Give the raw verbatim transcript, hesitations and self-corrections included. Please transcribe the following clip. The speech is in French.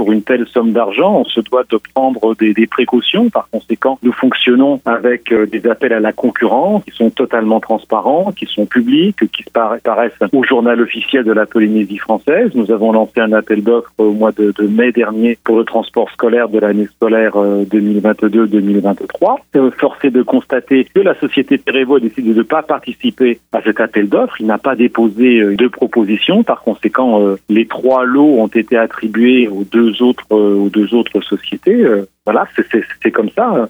pour une telle somme d'argent, on se doit de prendre des, des précautions. Par conséquent, nous fonctionnons avec des appels à la concurrence qui sont totalement transparents, qui sont publics, qui paraissent au journal officiel de la Polynésie française. Nous avons lancé un appel d'offres au mois de, de mai dernier pour le transport scolaire de l'année scolaire deux mille vingt-deux deux mille vingt-trois. Force est de constater que la société Perevo a décidé de ne pas participer à cet appel d'offres. Il n'a pas déposé de propositions. Par conséquent, les trois lots ont été attribués aux deux autres, aux deux autres sociétés. Voilà, c'est, c'est, c'est comme ça.